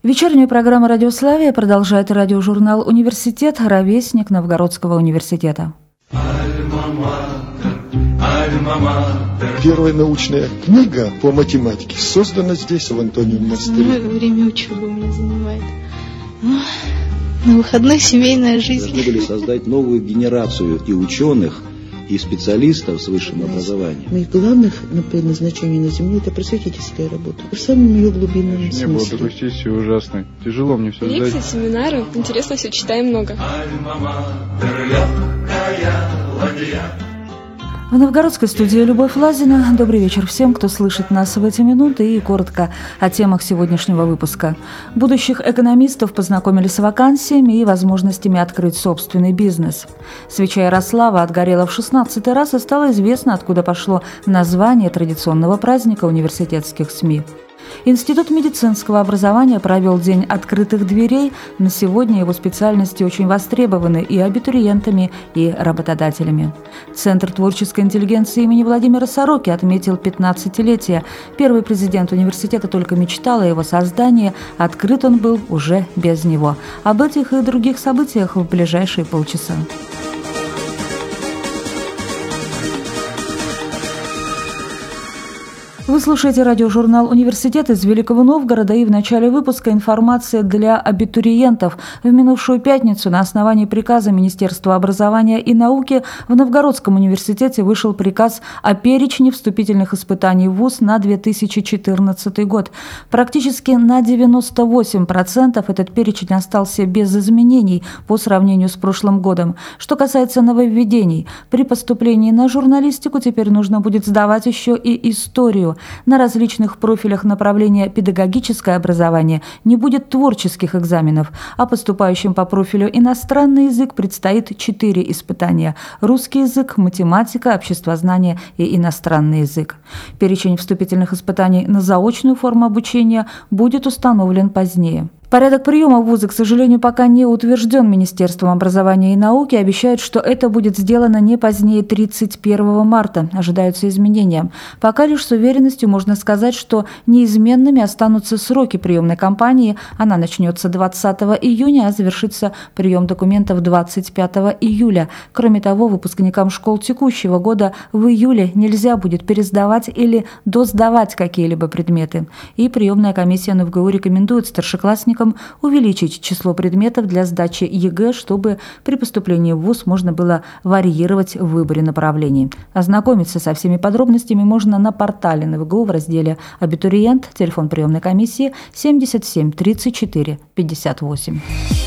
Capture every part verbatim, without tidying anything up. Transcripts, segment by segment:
Вечернюю программу «Радиославия» продолжает радиожурнал «Университет», ровесник Новгородского университета. Первая научная книга по математике создана здесь, в Антониевом монастыре. Время учебы у меня занимает. На выходных семейная жизнь. Должны были создать новую генерацию и ученых, и специалистов с высшим образованием. Моих главных предназначений на Земле – это просветительская работа. В самом ее глубинном не смысле. Не было такой сессии ужасной. Тяжело мне все лекции, семинары. Интересно все, читаем много. В новгородской студии Любовь Лазина. Добрый вечер всем, кто слышит нас в эти минуты, и коротко о темах сегодняшнего выпуска. Будущих экономистов познакомили с вакансиями и возможностями открыть собственный бизнес. Свеча Ярослава отгорела в шестнадцатый раз, и стало известно, откуда пошло название традиционного праздника университетских СМИ. Институт медицинского образования провел День открытых дверей. На сегодня его специальности очень востребованы и абитуриентами, и работодателями. Центр творческой интеллигенции имени Владимира Сороки отметил пятнадцатилетие. Первый президент университета только мечтал о его создании, открыт он был уже без него. Об этих и других событиях в ближайшие полчаса. Вы слушаете радиожурнал «Университет» из Великого Новгорода, и в начале выпуска информация для абитуриентов. В минувшую пятницу на основании приказа Министерства образования и науки в Новгородском университете вышел приказ о перечне вступительных испытаний в вуз на две тысячи четырнадцатый год. Практически на девяносто восемь процентов этот перечень остался без изменений по сравнению с прошлым годом. Что касается нововведений, при поступлении на журналистику теперь нужно будет сдавать еще и историю. На различных профилях направления педагогическое образование не будет творческих экзаменов, а поступающим по профилю иностранный язык предстоит четыре испытания – русский язык, математика, обществознание и иностранный язык. Перечень вступительных испытаний на заочную форму обучения будет установлен позднее. Порядок приема в вузы, к сожалению, пока не утвержден Министерством образования и науки. Обещают, что это будет сделано не позднее тридцать первого марта. Ожидаются изменения. Пока лишь с уверенностью можно сказать, что неизменными останутся сроки приемной кампании. Она начнется двадцатого июня, а завершится прием документов двадцать пятого июля. Кроме того, выпускникам школ текущего года в июле нельзя будет пересдавать или досдавать какие-либо предметы. И приемная комиссия НФГУ рекомендует старшеклассникам увеличить число предметов для сдачи ЕГЭ, чтобы при поступлении в вуз можно было варьировать в выборе направлений. Ознакомиться со всеми подробностями можно на портале НФГУ в разделе «Абитуриент», телефон приемной комиссии семьдесят семь тридцать четыре пятьдесят восемь.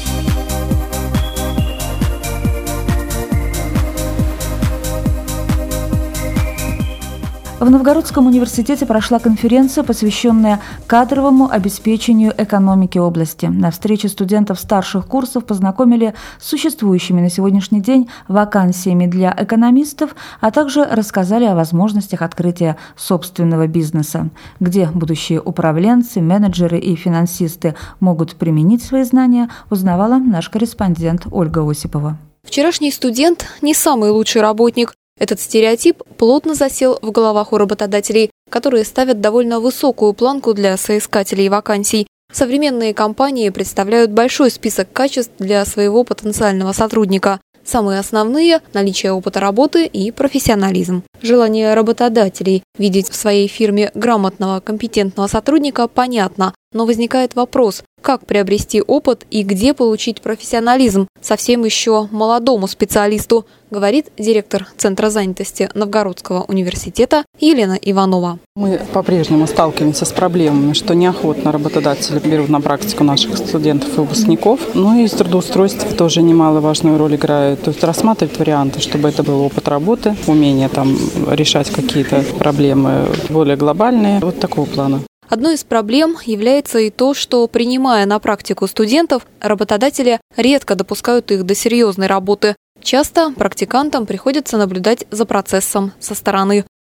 В Новгородском университете прошла конференция, посвященная кадровому обеспечению экономики области. На встрече студентов старших курсов познакомили с существующими на сегодняшний день вакансиями для экономистов, а также рассказали о возможностях открытия собственного бизнеса, где будущие управленцы, менеджеры и финансисты могут применить свои знания, узнавала наш корреспондент Ольга Осипова. Вчерашний студент не самый лучший работник. Этот стереотип плотно засел в головах у работодателей, которые ставят довольно высокую планку для соискателей вакансий. Современные компании представляют большой список качеств для своего потенциального сотрудника. Самые основные – наличие опыта работы и профессионализм. Желание работодателей видеть в своей фирме грамотного, компетентного сотрудника понятно, но возникает вопрос, как приобрести опыт и где получить профессионализм совсем еще молодому специалисту, говорит директор Центра занятости Новгородского университета Елена Иванова. Мы по-прежнему сталкиваемся с проблемами, что неохотно работодатели берут на практику наших студентов и выпускников. Ну и трудоустройство тоже немаловажную роль играет. То есть рассматривать варианты, чтобы это был опыт работы, умение там решать какие-то проблемы более глобальные. Вот такого плана. Одной из проблем является и то, что, принимая на практику студентов, работодатели редко допускают их до серьезной работы. Часто практикантам приходится наблюдать за процессом со стороны.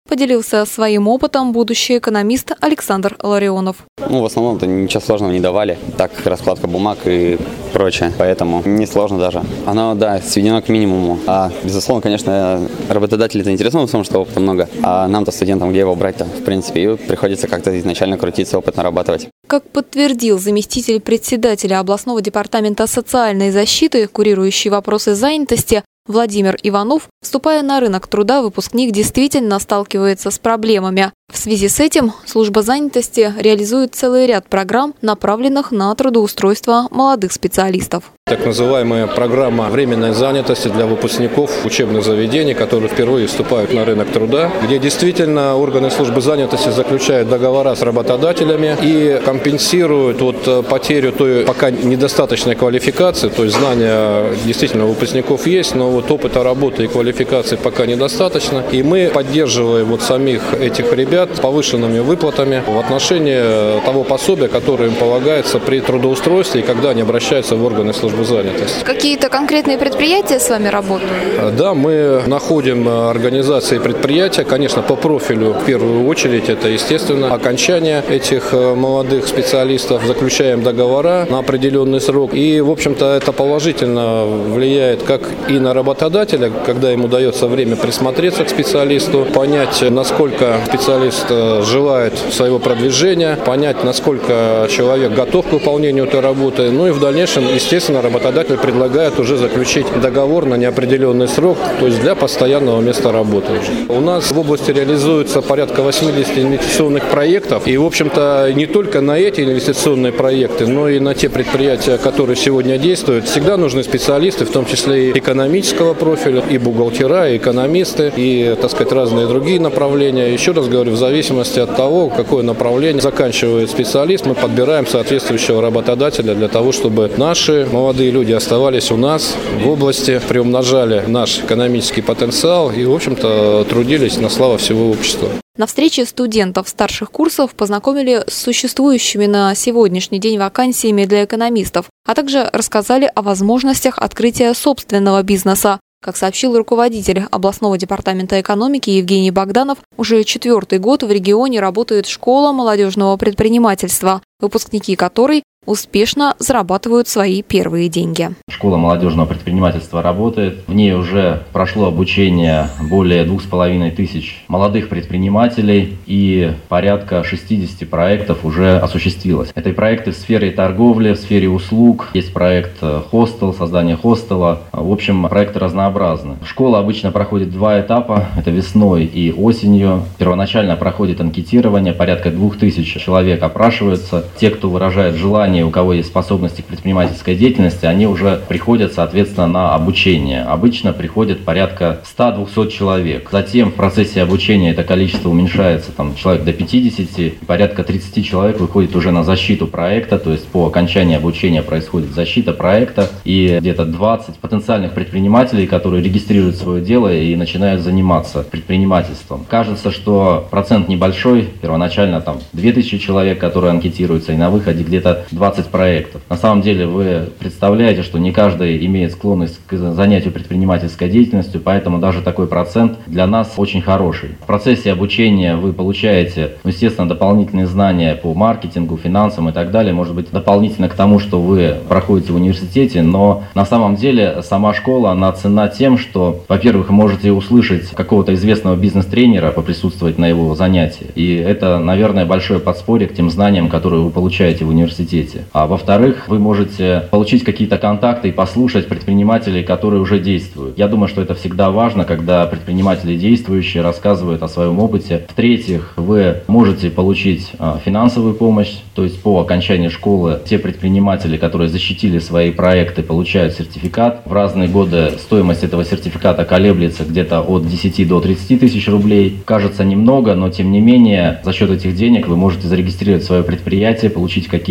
поделился своим опытом будущий экономист Александр Ларионов. Ну, в основном-то ничего сложного не давали. Так, раскладка бумаг и прочее. Поэтому несложно даже. Оно, да, сведено к минимуму. А, безусловно, конечно, работодатели-то интересуются в том, что опыта много. А нам-то, студентам, где его брать-то, в принципе. И приходится как-то изначально крутиться, опыт нарабатывать. Как подтвердил заместитель председателя областного департамента социальной защиты, курирующий вопросы занятости, Владимир Иванов, вступая на рынок труда, выпускник действительно сталкивается с проблемами. В связи с этим служба занятости реализует целый ряд программ, направленных на трудоустройство молодых специалистов. Так называемая программа временной занятости для выпускников учебных заведений, которые впервые вступают на рынок труда, где действительно органы службы занятости заключают договора с работодателями и компенсируют вот потерю той пока недостаточной квалификации, то есть знания действительно у выпускников есть, но вот опыта работы и квалификации пока недостаточно. И мы поддерживаем вот самих этих ребят повышенными выплатами в отношении того пособия, которое им полагается при трудоустройстве и когда они обращаются в органы службы занятости. Какие-то конкретные предприятия с вами работают? Да, мы находим организации и предприятия, конечно, по профилю в первую очередь, это, естественно, окончание этих молодых специалистов, заключаем договора на определенный срок. И, в общем-то, это положительно влияет как и на работодателя, когда ему дается время присмотреться к специалисту, понять, насколько специалист желает своего продвижения, понять, насколько человек готов к выполнению этой работы. Ну и в дальнейшем, естественно, работодатель предлагает уже заключить договор на неопределенный срок, то есть для постоянного места работы. У нас в области реализуется порядка восьмидесяти инвестиционных проектов. И, в общем-то, не только на эти инвестиционные проекты, но и на те предприятия, которые сегодня действуют, всегда нужны специалисты, в том числе и экономического профиля, и бухгалтера, и экономисты, и, так сказать, разные другие направления. Еще раз говорю, в зависимости от того, какое направление заканчивает специалист, мы подбираем соответствующего работодателя для того, чтобы наши молодые люди оставались у нас в области, приумножали наш экономический потенциал и, в общем-то, трудились на славу всего общества. На встрече студентов старших курсов познакомили с существующими на сегодняшний день вакансиями для экономистов, а также рассказали о возможностях открытия собственного бизнеса. Как сообщил руководитель областного департамента экономики Евгений Богданов, уже четвертый год в регионе работает школа молодежного предпринимательства, выпускники которой успешно зарабатывают свои первые деньги. Школа молодежного предпринимательства работает. В ней уже прошло обучение более двух с половиной тысяч молодых предпринимателей и порядка шестидесяти проектов уже осуществилось. Это и проекты в сфере торговли, в сфере услуг. Есть проект хостел, создание хостела. В общем, проекты разнообразны. Школа обычно проходит два этапа. Это весной и осенью. Первоначально проходит анкетирование. Порядка двух тысяч человек опрашиваются. Те, кто выражает желание, у кого есть способности к предпринимательской деятельности, они уже приходят, соответственно, на обучение. Обычно приходит порядка ста-двухсот человек. Затем в процессе обучения это количество уменьшается, там, человек до пятидесяти, порядка тридцати человек выходит уже на защиту проекта, то есть по окончании обучения происходит защита проекта, и где-то двадцать потенциальных предпринимателей, которые регистрируют свое дело и начинают заниматься предпринимательством. Кажется, что процент небольшой, первоначально там две тысячи человек, которые анкетируются, и на выходе где-то двадцать проектов. На самом деле вы представляете, что не каждый имеет склонность к занятию предпринимательской деятельностью, поэтому даже такой процент для нас очень хороший. В процессе обучения вы получаете, ну, естественно, дополнительные знания по маркетингу, финансам и так далее, может быть, дополнительно к тому, что вы проходите в университете, но на самом деле сама школа, она ценна тем, что, во-первых, вы можете услышать какого-то известного бизнес-тренера, поприсутствовать на его занятии, и это, наверное, большое подспорье к тем знаниям, которые вы получаете в университете. А во-вторых, вы можете получить какие-то контакты и послушать предпринимателей, которые уже действуют. Я думаю, что это всегда важно, когда предприниматели действующие рассказывают о своем опыте. В-третьих, вы можете получить финансовую помощь, то есть по окончании школы те предприниматели, которые защитили свои проекты, получают сертификат. В разные годы стоимость этого сертификата колеблется где-то от десяти до тридцати тысяч рублей. Кажется немного, но тем не менее за счет этих денег вы можете зарегистрировать свое предприятие, получить какие-то контакты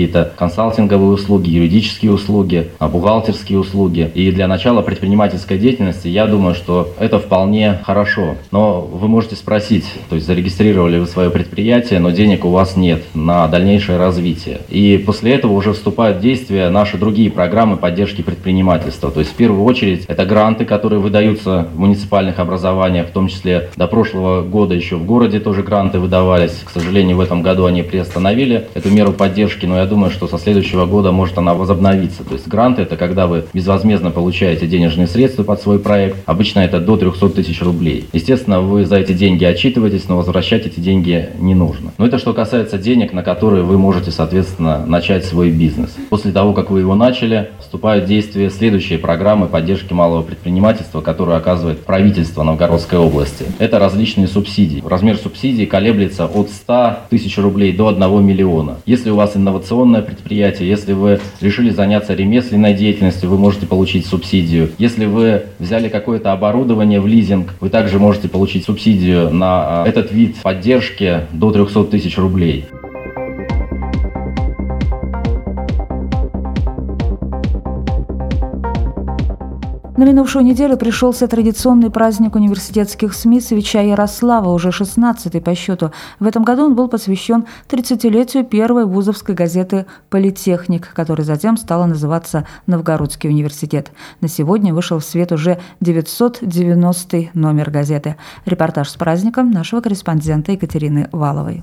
консалтинговые услуги, юридические услуги, бухгалтерские услуги. И для начала предпринимательской деятельности я думаю, что это вполне хорошо. Но вы можете спросить, то есть зарегистрировали вы свое предприятие, но денег у вас нет на дальнейшее развитие. И после этого уже вступают в действие наши другие программы поддержки предпринимательства. То есть в первую очередь это гранты, которые выдаются в муниципальных образованиях, в том числе до прошлого года еще в городе тоже гранты выдавались. К сожалению, в этом году они приостановили эту меру поддержки, но я думаю, что со следующего года может она возобновиться. То есть гранты — это когда вы безвозмездно получаете денежные средства под свой проект. Обычно это до трехсот тысяч рублей. Естественно, вы за эти деньги отчитываетесь, но возвращать эти деньги не нужно. Но это что касается денег, на которые вы можете, соответственно, начать свой бизнес. После того, как вы его начали, вступают в действие следующие программы поддержки малого предпринимательства, которые оказывает правительство Новгородской области. Это различные субсидии. Размер субсидий колеблется от ста тысяч рублей до одного миллиона. Если у вас инновационное предприятие, если вы решили заняться ремесленной деятельностью, вы можете получить субсидию. Если вы взяли какое-то оборудование в лизинг, вы также можете получить субсидию на этот вид поддержки до трехсот тысяч рублей. На минувшую неделю пришелся традиционный праздник университетских СМИ «Свеча Ярослава», уже шестнадцатый по счету. В этом году он был посвящен тридцатилетию первой вузовской газеты «Политехник», которая затем стала называться «Новгородский университет». На сегодня вышел в свет уже девятьсот девяностый номер газеты. Репортаж с праздником нашего корреспондента Екатерины Валовой.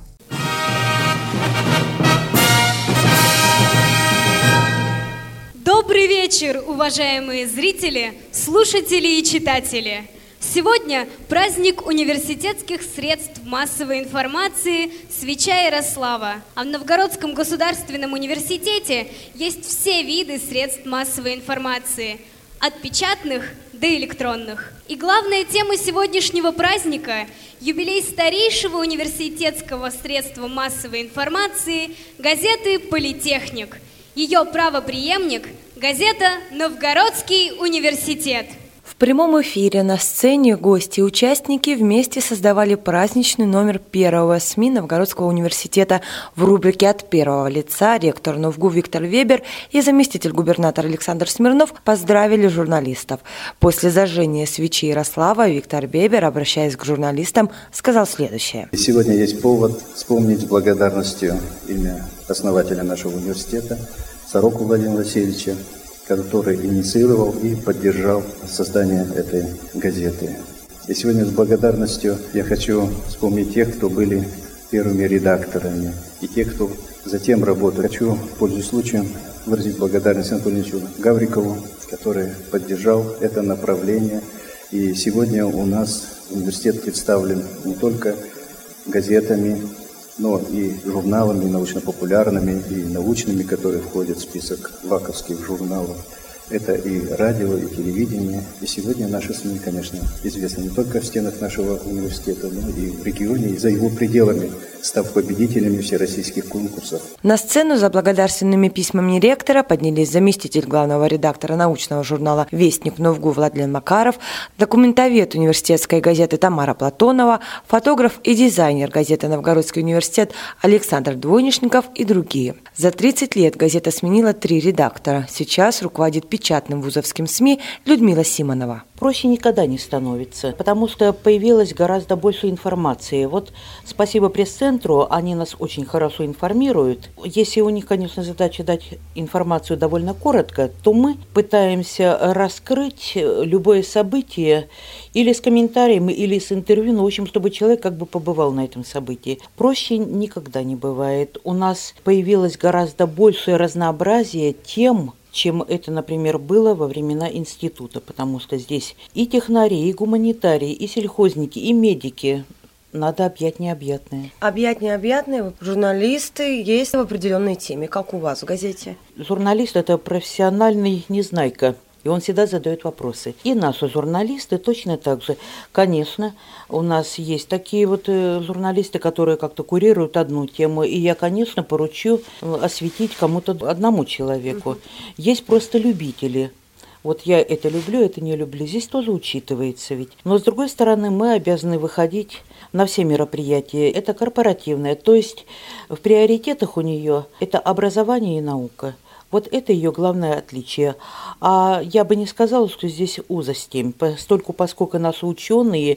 Добрый вечер, уважаемые зрители, слушатели и читатели! Сегодня праздник университетских средств массовой информации «Свеча Ярослава». А в Новгородском государственном университете есть все виды средств массовой информации, от печатных до электронных. И главная тема сегодняшнего праздника – юбилей старейшего университетского средства массовой информации газеты «Политехник». Ее правопреемник – газета «Новгородский университет». В прямом эфире на сцене гости и участники вместе создавали праздничный номер первого СМИ Новгородского университета. В рубрике «От первого лица» ректор НОВГУ Виктор Вебер и заместитель губернатора Александр Смирнов поздравили журналистов. После зажжения свечи Ярослава Виктор Вебер, обращаясь к журналистам, сказал следующее. Сегодня есть повод вспомнить с благодарностью имя основателя нашего университета Сороку Владимира Васильевича, который инициировал и поддержал создание этой газеты. И сегодня с благодарностью я хочу вспомнить тех, кто были первыми редакторами, и тех, кто затем работал. Хочу, пользуясь случаем, выразить благодарность Анатолию Ильичу Гаврикову, который поддержал это направление. И сегодня у нас университет представлен не только газетами, но и журналами научно-популярными, и научными, которые входят в список ваковских журналов. Это и радио, и телевидение. И сегодня наши СМИ, конечно, известны не только в стенах нашего университета, но и в регионе, и за его пределами, став победителями всероссийских конкурсов. На сцену за благодарственными письмами ректора поднялись заместитель главного редактора научного журнала «Вестник» НОВГУ Владлен Макаров, документовед университетской газеты Тамара Платонова, фотограф и дизайнер газеты «Новгородский университет» Александр Двойнишников и другие. За тридцать лет газета сменила три редактора. Сейчас руководит печатным вузовским СМИ Людмила Симонова. Проще никогда не становится, потому что появилось гораздо больше информации. Вот спасибо пресс-центру, они нас очень хорошо информируют. Если у них, конечно, задача дать информацию довольно коротко, то мы пытаемся раскрыть любое событие или с комментарием, или с интервью, ну, в общем, чтобы человек как бы побывал на этом событии. Проще никогда не бывает. У нас появилось гораздо большее разнообразие тем, чем это, например, было во времена института, потому что здесь и технари, и гуманитарии, и сельхозники, и медики. Надо объять необъятное. Объять необъятное, журналисты есть в определенной теме, как у вас в газете. Журналист – это профессиональный незнайка. И он всегда задает вопросы. И наши журналисты точно так же. Конечно, у нас есть такие вот журналисты, которые как-то курируют одну тему. И я, конечно, поручу осветить кому-то одному человеку. Есть просто любители. Вот я это люблю, это не люблю. Здесь тоже учитывается ведь. Но, с другой стороны, мы обязаны выходить на все мероприятия. Это корпоративное. То есть в приоритетах у нее это образование и наука. Вот это ее главное отличие. А я бы не сказала, что здесь узость, постольку, поскольку наши ученые,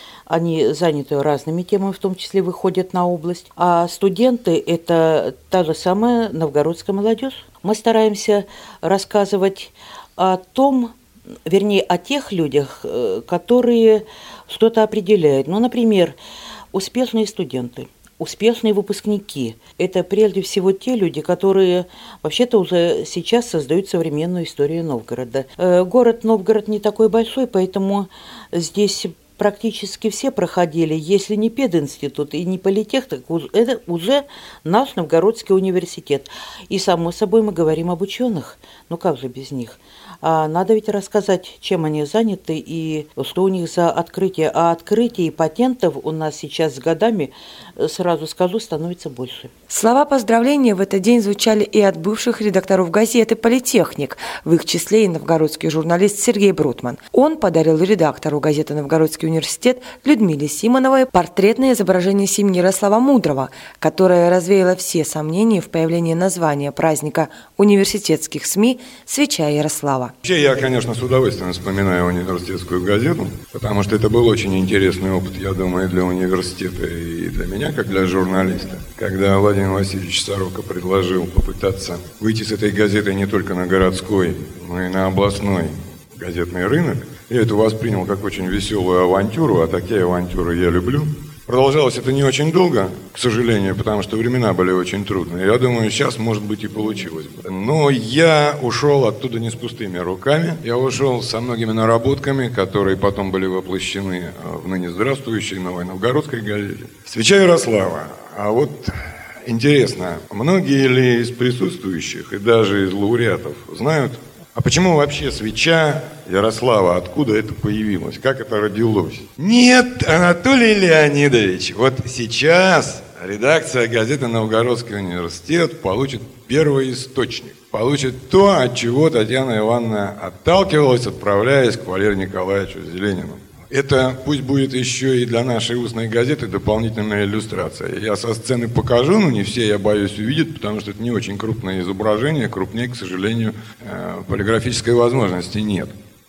они заняты разными темами, в том числе выходят на область. А студенты – это та же самая новгородская молодежь. Мы стараемся рассказывать о том, вернее, о тех людях, которые что-то определяют. Ну, например, успешные студенты, успешные выпускники. Это прежде всего те люди, которые вообще-то уже сейчас создают современную историю Новгорода. Город Новгород не такой большой, поэтому здесь практически все проходили, если не пединститут и не политех, так это уже наш Новгородский университет. И, само собой, мы говорим об ученых. Ну как же без них? А надо ведь рассказать, чем они заняты и что у них за открытие. А открытий и патентов у нас сейчас с годами, сразу скажу, становится больше. Слова поздравления в этот день звучали и от бывших редакторов газеты «Политехник», в их числе и новгородский журналист Сергей Брутман. Он подарил редактору газеты «Новгородский университет» Людмиле Симоновой портретное изображение семьи Ярослава Мудрого, которое развеяло все сомнения в появлении названия праздника университетских СМИ «Свеча Ярослава». Вообще, я, конечно, с удовольствием вспоминаю университетскую газету, потому что это был очень интересный опыт, я думаю, для университета и для меня, как для журналиста. Когда Владимир Васильевич Сорока предложил попытаться выйти с этой газетой не только на городской, но и на областной газетный рынок, я это воспринял как очень веселую авантюру, а такие авантюры я люблю. Продолжалось это не очень долго, к сожалению, потому что времена были очень трудные. Я думаю, сейчас, может быть, и получилось бы. Но я ушел оттуда не с пустыми руками. Я ушел со многими наработками, которые потом были воплощены в ныне здравствующей Новой Новгородской газете. «Свеча Ярослава». А вот интересно, многие ли из присутствующих и даже из лауреатов знают, а почему вообще свеча Ярослава, откуда это появилось, как это родилось? Нет, Анатолий Леонидович, вот сейчас редакция газеты «Новгородский университет» получит первый источник, получит то, от чего Татьяна Ивановна отталкивалась, отправляясь к Валерию Николаевичу Зеленину. Это пусть будет еще и для нашей устной газеты дополнительная иллюстрация. Я со сцены покажу, но не все, я боюсь, увидят, потому что это не очень крупное изображение, крупнее, к сожалению, полиграфической возможности нет.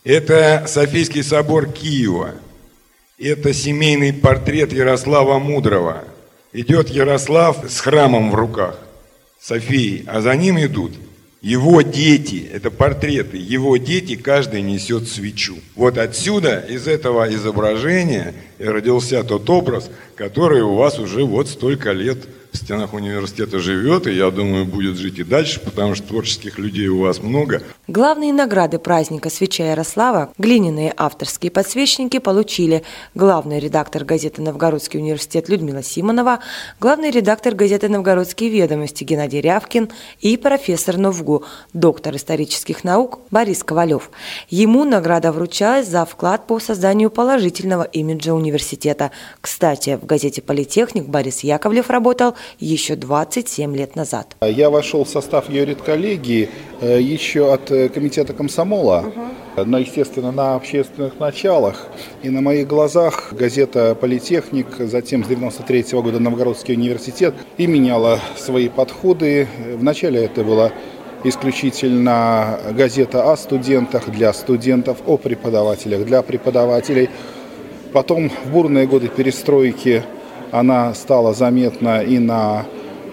Это Софийский собор Киева. Это семейный портрет Ярослава Мудрого. Идет Ярослав с храмом в руках, Софией, а за ним идут его дети, это портреты, его дети, каждый несет свечу. Вот отсюда, из этого изображения, и родился тот образ, который у вас уже вот столько лет в стенах университета живет, и, я думаю, будет жить и дальше, потому что творческих людей у вас много. Главные награды праздника «Свеча Ярослава», глиняные авторские подсвечники, получили главный редактор газеты «Новгородский университет» Людмила Симонова, главный редактор газеты «Новгородские ведомости» Геннадий Рявкин и профессор НОВГУ, доктор исторических наук Борис Ковалев. Ему награда вручалась за вклад по созданию положительного имиджа университета. Кстати, в газете «Политехник» Борис Яковлев работал еще двадцать семь лет назад. Я вошел в состав ее редколлегии еще от комитета комсомола, uh-huh. но, естественно, на общественных началах. И на моих глазах газета «Политехник», затем с девяносто третьего года «Новгородский университет» и меняла свои подходы. Вначале это была исключительно газета о студентах, для студентов, о преподавателях, для преподавателей. Потом в бурные годы перестройки она стала заметна и на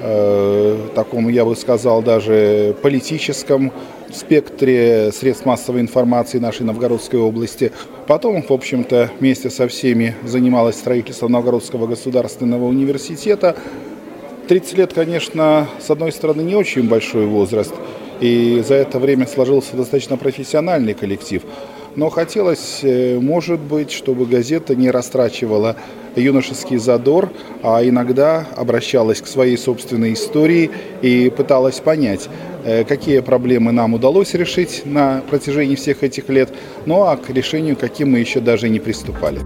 э, таком, я бы сказал, даже политическом спектре средств массовой информации нашей Новгородской области. Потом, в общем-то, вместе со всеми занималась строительством Новгородского государственного университета. тридцать лет, конечно, с одной стороны, не очень большой возраст, и за это время сложился достаточно профессиональный коллектив. Но хотелось, может быть, чтобы газета не растрачивала юношеский задор, а иногда обращалась к своей собственной истории и пыталась понять, какие проблемы нам удалось решить на протяжении всех этих лет, ну а к решению, каким мы еще даже не приступали.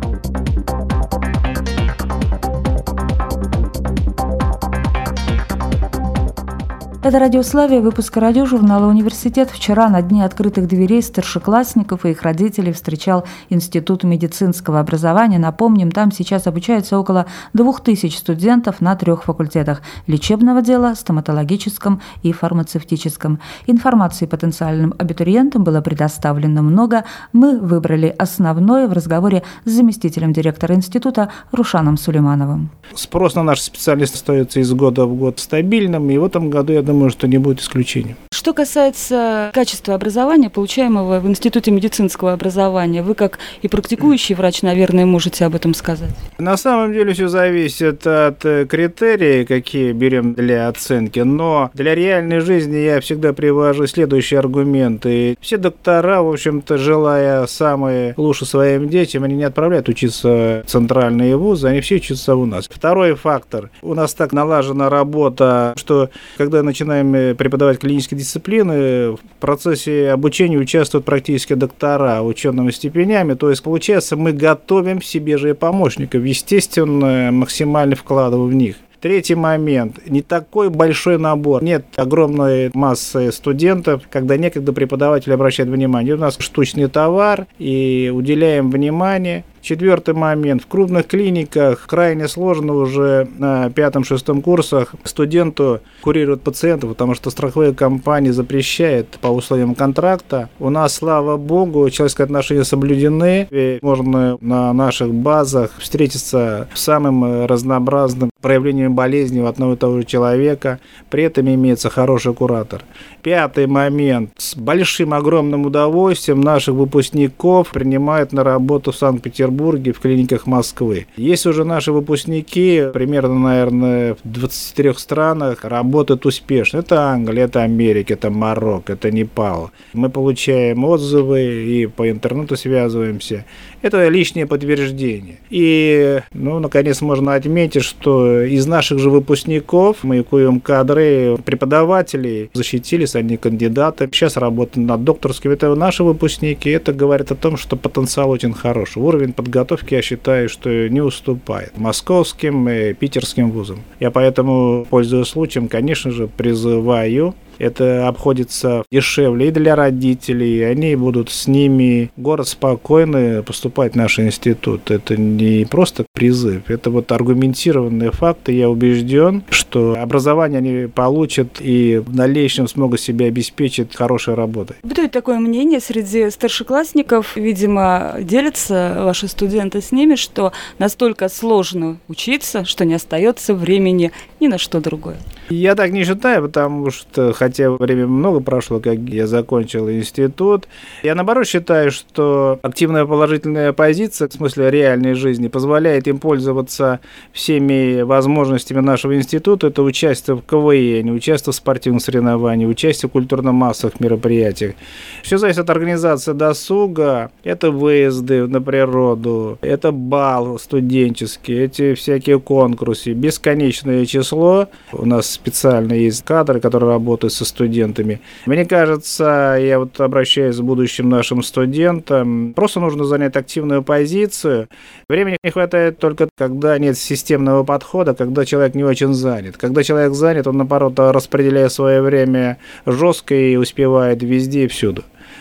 Это «Радио Славия», выпуск радиожурнала «Университет». Вчера на Дне открытых дверей старшеклассников и их родителей встречал Институт медицинского образования. Напомним, там сейчас обучается около двух тысяч студентов на трех факультетах – лечебного дела, стоматологическом и фармацевтическом. Информации потенциальным абитуриентам было предоставлено много. Мы выбрали основное в разговоре с заместителем директора института Рушаном Сулеймановым. Спрос на наши специалисты остается из года в год стабильным, и в этом году, я думаю, что не будет исключением. Что касается качества образования, получаемого в Институте медицинского образования, вы как и практикующий врач, наверное, можете об этом сказать. На самом деле все зависит от критерий, какие берем для оценки, но для реальной жизни я всегда привожу следующие аргументы. Все доктора, в общем-то, желая самое лучшее своим детям, они не отправляют учиться в центральные вузы, они все учатся у нас. Второй фактор. У нас так налажена работа, что когда начинаем преподавать клинические дисциплины, в процессе обучения участвуют практически доктора учеными степенями. То есть, получается, мы готовим себе же и помощников, естественно, максимально вкладывая в них. Третий момент. Не такой большой набор. Нет огромной массы студентов, когда некогда преподаватель обращает внимание. У нас штучный товар, и уделяем внимание. Четвертый момент. В крупных клиниках крайне сложно уже на пятом-шестом курсах студенту курировать пациентов, потому что страховые компании запрещают по условиям контракта. У нас, слава богу, человеческие отношения соблюдены. И можно на наших базах встретиться с самым разнообразным проявлением болезни у одного и того же человека. При этом имеется хороший куратор. Пятый момент. С большим огромным удовольствием наших выпускников принимают на работу в Санкт-Петербурге, в клиниках Москвы. Есть уже наши выпускники, примерно, наверное, в двадцати трёх странах работают успешно. Это Англия, это Америка, это Марокко, это Непал. Мы получаем отзывы и по интернету связываемся. Это лишнее подтверждение. И, ну, наконец, можно отметить, что из наших же выпускников мы куем кадры преподавателей, защитились они кандидаты, сейчас работают над докторским. Это наши выпускники. Это говорит о том, что потенциал очень хороший. Уровень подготовки, я считаю, что не уступает московским и питерским вузам. Я поэтому, пользуясь случаем, конечно же, призываю. Это обходится дешевле и для родителей, они будут с ними город спокойно поступать в наш институт. Это не просто призыв, это вот аргументированные факты. Я убежден, что образование они получат и в дальнейшем смогут себя обеспечить хорошей работой. Бытует такое мнение среди старшеклассников, видимо, делятся ваши студенты с ними, что настолько сложно учиться, что не остается времени ни на что другое. Я так не считаю, потому что, хотя время много прошло, как я закончил институт, я наоборот считаю, что активная положительная позиция, в смысле реальной жизни, позволяет им пользоваться всеми возможностями нашего института. Это участие в КВН, участие в спортивных соревнованиях, участие в культурно-массовых мероприятиях. Все зависит от организации досуга. Это выезды на природу, это бал студенческий, эти всякие конкурсы, бесконечное число. У нас специально есть кадры, которые работают со студентами. Мне кажется, я вот обращаюсь к будущим нашим студентам, просто нужно занять активную позицию. Времени не хватает только, когда нет системного подхода, когда человек не очень занят. Когда человек занят, он, наоборот, распределяет свое время жестко и успевает везде и всюду.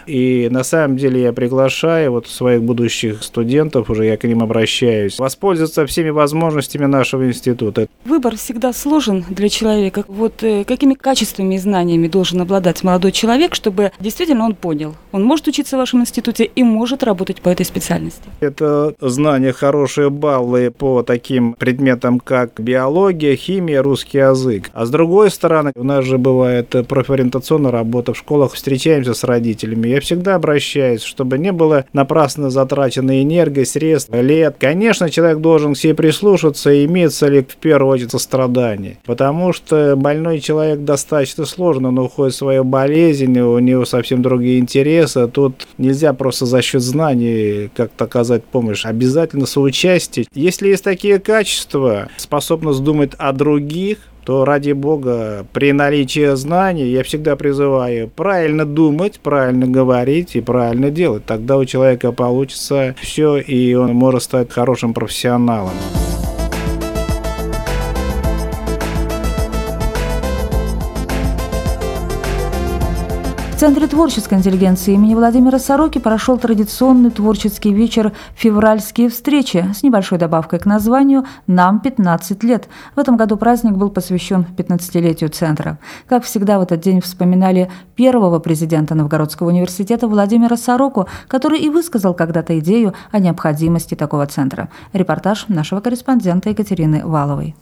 И на самом деле я приглашаю вот своих будущих студентов, уже я к ним обращаюсь, воспользоваться всеми возможностями нашего института. Выбор всегда сложен для человека. Вот э, какими качествами и знаниями должен обладать молодой человек, чтобы действительно он понял, он может учиться в вашем институте и может работать по этой специальности? Это знания, хорошие баллы по таким предметам, как биология, химия, русский язык. А с другой стороны, у нас же бывает профориентационная работа в школах, встречаемся с родителями. Я всегда обращаюсь, чтобы не было напрасно затраченной энергии, средств, лет. Конечно, человек должен к себе прислушаться, имеется ли в первую очередь сострадание. Потому что больной человек достаточно сложно, он уходит в свою болезнь, у него совсем другие интересы. Тут нельзя просто за счет знаний как-то оказать помощь. Обязательно соучастие. Если есть такие качества, способность думать о других, то, ради бога, при наличии знаний я всегда призываю правильно думать, правильно говорить и правильно делать. Тогда у человека получится все, и он может стать хорошим профессионалом. Центре творческой интеллигенции имени Владимира Сороки прошел традиционный творческий вечер «Февральские встречи» с небольшой добавкой к названию «Нам пятнадцать лет». В этом году праздник был посвящен пятнадцатилетию Центра. Как всегда, в этот день вспоминали первого президента Новгородского университета Владимира Сороку, который и высказал когда-то идею о необходимости такого центра. Репортаж нашего корреспондента Екатерины Валовой.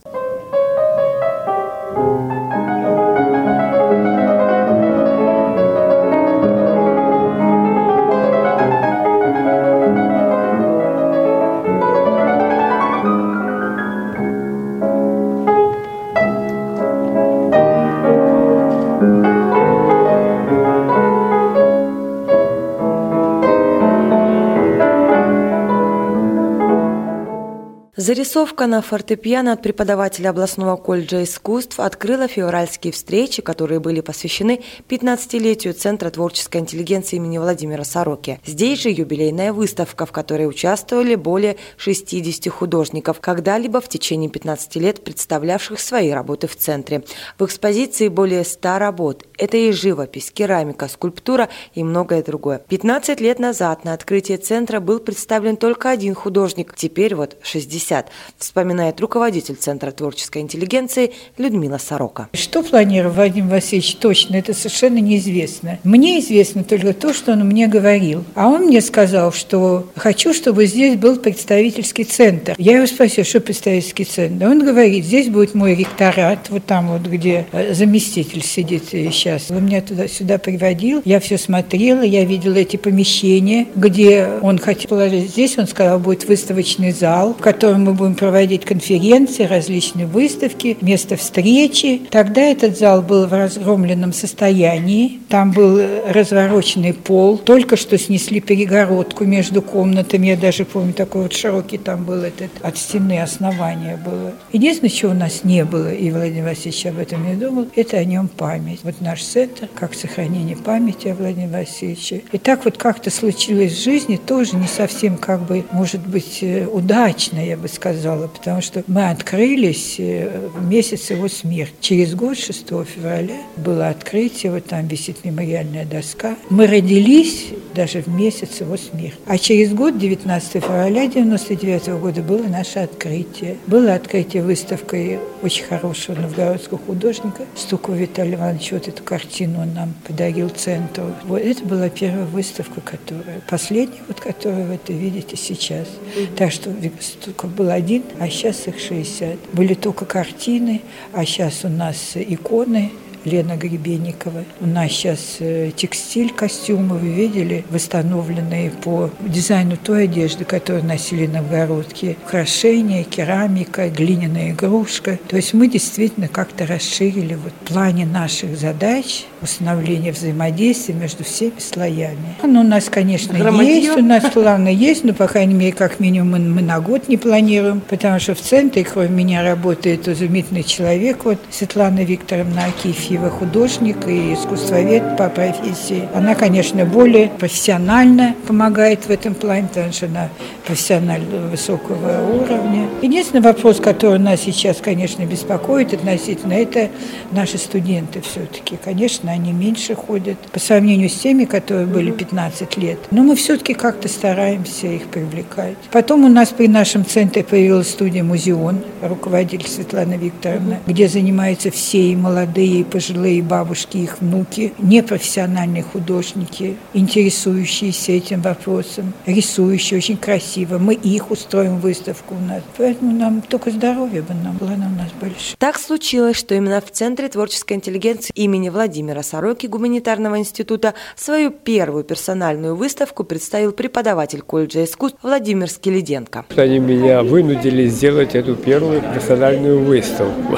Зарисовка на фортепиано от преподавателя областного колледжа искусств открыла февральские встречи, которые были посвящены пятнадцатилетию Центра творческой интеллигенции имени Владимира Сороки. Здесь же юбилейная выставка, в которой участвовали более шестидесяти художников, когда-либо в течение пятнадцати лет представлявших свои работы в Центре. В экспозиции более ста работ. Это и живопись, керамика, скульптура и многое другое. пятнадцать лет назад на открытии Центра был представлен только один художник, теперь вот шестьдесят. Вспоминает руководитель Центра творческой интеллигенции Людмила Сорока. Что планировал Владимир Васильевич точно, это совершенно неизвестно. Мне известно только то, что он мне говорил. А он мне сказал, что хочу, чтобы здесь был представительский центр. Я его спросила, что представительский центр? Он говорит, здесь будет мой ректорат, вот там вот, где заместитель сидит сейчас. Он меня туда-сюда приводил, я все смотрела, я видела эти помещения, где он хотел положить. Здесь, он сказал, будет выставочный зал, в котором мы будем проводить конференции, различные выставки, место встречи. Тогда этот зал был в разгромленном состоянии. Там был развороченный пол. Только что снесли перегородку между комнатами. Я даже помню, такой вот широкий там был этот, от стены основания было. Единственное, чего у нас не было, и Владимир Васильевич об этом не думал, это о нем память. Вот наш центр, как сохранение памяти о Владимире Васильевиче. И так вот как-то случилось в жизни, тоже не совсем, как бы, может быть, удачно, я бы сказала, потому что мы открылись в месяц его смерти. Через год, шестого февраля, было открытие, вот там висит мемориальная доска. Мы родились даже в месяц его смерти. А через год, девятнадцатого февраля девяносто девятого года, было наше открытие. Было открытие выставкой очень хорошего новгородского художника Стукова Виталия Ивановича. Вот эту картину он нам подарил Центру. Вот это была первая выставка, которая, последняя, вот, которую вы это видите сейчас. Так что Стуков был один, а сейчас их шестьдесят. Были только картины, а сейчас у нас иконы. Лена Гребенникова. У нас сейчас текстиль, костюмы, вы видели, восстановленные по дизайну той одежды, которую носили новгородки. Украшения, керамика, глиняная игрушка. То есть мы действительно как-то расширили вот в плане наших задач установления взаимодействия между всеми слоями. Ну, у нас, конечно, Громадье. есть, у нас планы есть, но, по крайней мере, как минимум мы, мы на год не планируем, потому что в центре, кроме меня, работает изумительный человек, вот Светлана Викторовна Акифьева, художник и искусствовед по профессии. Она, конечно, более профессионально помогает в этом плане, потому что она профессионально высокого уровня. Единственный вопрос, который нас сейчас, конечно, беспокоит относительно, это наши студенты все-таки. Конечно, они меньше ходят по сравнению с теми, которые были пятнадцать лет. Но мы все-таки как-то стараемся их привлекать. Потом у нас при нашем центре появилась студия «Музеон», руководитель Светлана Викторовна, где занимаются все и молодые, и пожилые, и бабушки, их внуки, непрофессиональные художники, интересующиеся этим вопросом, рисующие очень красиво. Мы их устроим выставку у нас. Поэтому нам только здоровья бы нам, планы у нас большие. Так случилось, что именно в Центре творческой интеллигенции имени Владимира Сороки Гуманитарного института свою первую персональную выставку представил преподаватель колледжа искусств Владимир Скеледенко. Они меня вынудили сделать эту первую персональную выставку.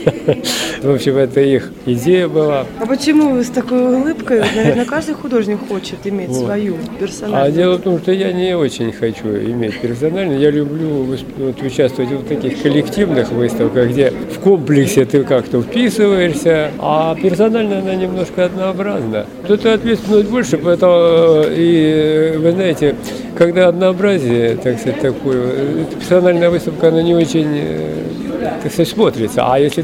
В общем, это их идея была. А почему вы с такой улыбкой? Наверное, каждый художник хочет иметь вот. свою персональную. А дело в том, что я не очень хочу иметь персональную. Я люблю вот, участвовать в таких коллективных выставках, где в комплексе ты как-то вписываешься, а персонально она немножко однообразна. Тут ответственность больше, поэтому и вы знаете, когда однообразие, так сказать, такое, персональная выставка, она не очень, так сказать, смотрится. А если ты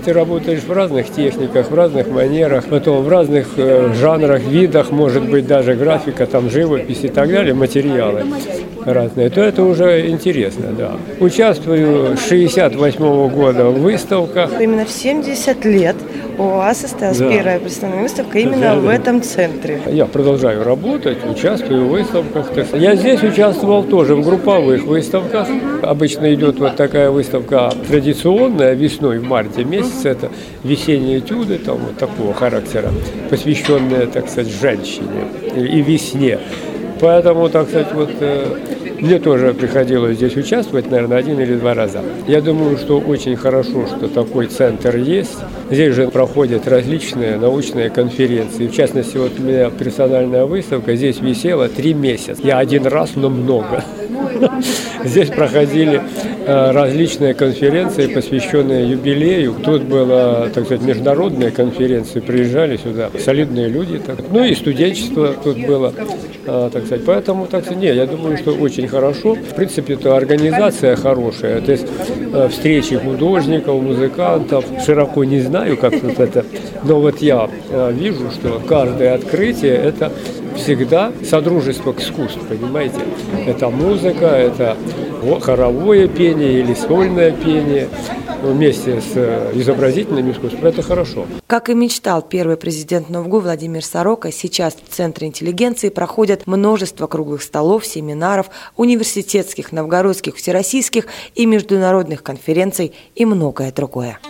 ты работаешь в разных техниках, в разных манерах, потом в разных э, жанрах, видах, может быть, даже графика, там, живопись и так далее, материалы разные, то это уже интересно, да. Участвую с шестьдесят восьмого года в выставках. Именно в семьдесят лет у вас состоялась да. первая представная выставка именно да, в да. этом центре. Я продолжаю работать, участвую в выставках. Я здесь участвовал тоже в групповых выставках. Обычно идет вот такая выставка традиционная весной, в марте месяце. Это весенние этюды там, вот такого характера, посвященные, так сказать, женщине и весне. Поэтому, так сказать, вот мне тоже приходилось здесь участвовать, наверное, один или два раза. Я думаю, что очень хорошо, что такой центр есть. Здесь же проходят различные научные конференции. В частности, вот у меня персональная выставка здесь висела три месяца. Я один раз, но много. Здесь проходили различные конференции, посвященные юбилею. Тут была, так сказать, международные конференции, приезжали сюда солидные люди. Так. Ну и студенчество тут было, так сказать. Поэтому, так сказать, не, я думаю, что очень хорошо. В принципе, это организация хорошая. То есть встречи художников, музыкантов. Широко не знаю, как тут это, но вот я вижу, что каждое открытие – это всегда содружество к искусству, понимаете? Это музыка, это хоровое пение или сольное пение вместе с изобразительным искусством. Это хорошо. Как и мечтал первый президент НОВГУ Владимир Сорока, сейчас в Центре интеллигенции проходят множество круглых столов, семинаров, университетских, новгородских, всероссийских и международных конференций и многое другое.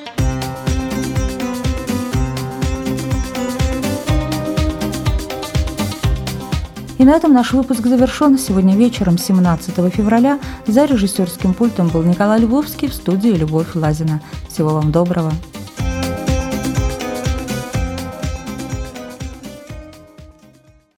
И на этом наш выпуск завершен. Сегодня вечером, семнадцатого февраля, за режиссерским пультом был Николай Львовский, в студии Любовь Лазина. Всего вам доброго.